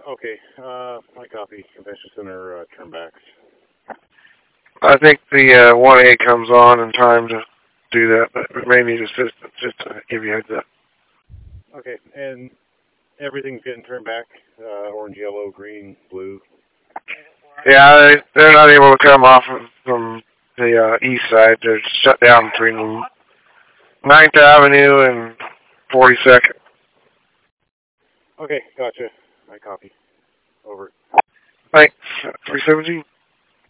Okay, my copy. Convention Center turnbacks. I think the 1A comes on in time to do that, but we may need assistance just to give you a heads up. Okay, and everything's getting turned back, orange, yellow, green, blue. Yeah, they're not able to come off from the east side. They're shut down between 9th Avenue and 42nd. Okay, gotcha. My copy. Over. Thanks. 317.